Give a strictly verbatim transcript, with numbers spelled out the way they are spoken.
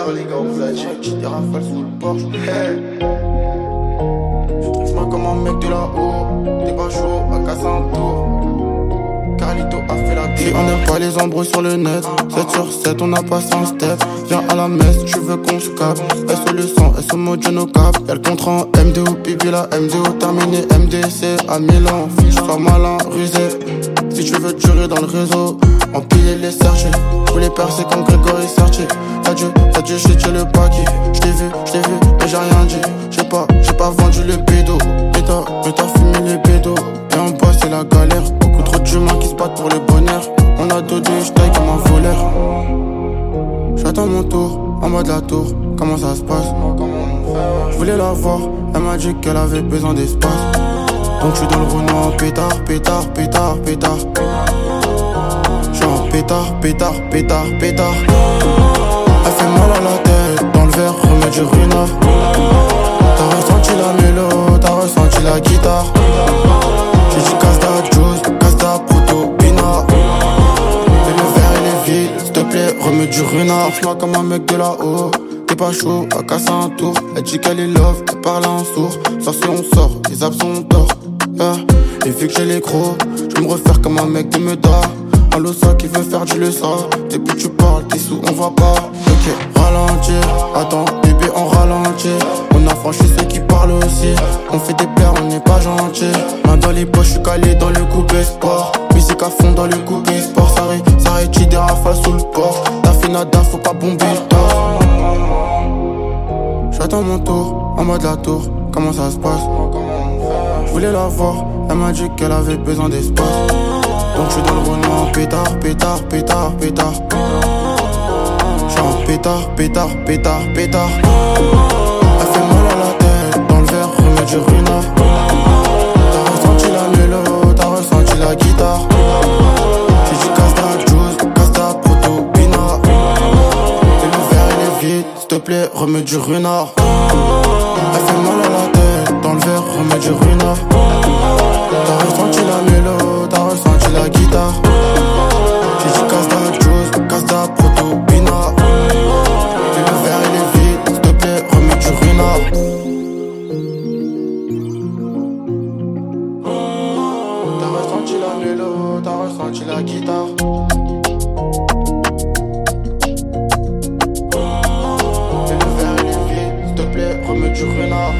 les gars, on vous a dit un petit rafale sous le Porsche. Hey. Moi comme un mec de là-haut, t'es pas chaud, à casser un tour. Carlito a fait la tête. Si on n'aime pas les embrouilles sur le net, sept sur sept on a passé un step. Viens à la messe, tu veux qu'on se capte. S O le sang, S O mojo no cap. Y'a le contrat en M D O, pipi la M D O terminé. M D C à Milan, fiche sois malin, rusé. Si tu veux durer dans le réseau, empiler les sergés. Je voulais percer comme Grégory Sertier. T'as dû, t'as dû jeter le paquet. J't'ai vu, j't'ai vu, mais j'ai rien dit. J'ai pas, j'ai pas vendu le bédo. Mais t'as, mais t'as fumé les bédos. Et en bas c'est la galère. Beaucoup trop d'humains qui se battent pour le bonheur. On a deux deux, j'taille comme un voleur. J'attends mon tour, en bas de la tour. Comment ça se passe? Je voulais la voir, elle m'a dit qu'elle avait besoin d'espace. Donc j'suis dans le Renault en pétard, pétard, pétard, pétard. J'suis en pétard, pétard, pétard, pétard. Elle fait mal à la tête, dans le verre, remets du ruina. T'as ressenti la mélo, t'as ressenti la guitare. J'ai dit casse ta juice, casse ta proto, pina. Et le verre il est vide, s'il te plaît, remets du ruina. Moi comme un mec de là-haut, t'es pas chaud, à casser un tour. Elle dit qu'elle est love, elle parle en sourd. Sauf si on sort, les absents ont tort. Yeah. Et vu que j'ai les crocs, je me refaire comme un mec de Meda. Un losa qui veut faire du leçon. Depuis tu parles, t'es sous, on va pas. Ok, ralentir, attends, bébé on ralentit. On a franchi ceux qui parlent aussi. On fait des pleurs, on n'est pas gentil. Main dans les poches, j'suis calé dans le coupé sport. Musique à fond dans le coupé sport. Ça ré, ça rétire des rafales sous le port. T'as fait nada, faut pas bomber le tort. J'attends mon tour, en mode la tour. Comment ça se passe? Je voulais la voir, elle m'a dit qu'elle avait besoin d'espace. Donc j'suis dans le Renault en pétard, pétard, pétard, pétard. J'suis en pétard, pétard, pétard, pétard. Elle fait mal à la tête, dans le verre, remets du ruina. T'as ressenti la mélo, t'as ressenti la guitare. J'ai dit casse ta juice, casse ta proto, pina. Et le verre il est vide, s'il te plaît, remets du ruina. Elle fait mal à la tête, dans le verre, remets du ruina. T'as ressenti la mélo, t'as ressenti la guitare. J'ai dit casse ta juice, casse ta proto, pina. Et le verre il est vide, s'il te plaît, remets du ruina. T'as ressenti la mélo, t'as ressenti la guitare. Et le verre il est vide, s'il te plaît, remets du ruina.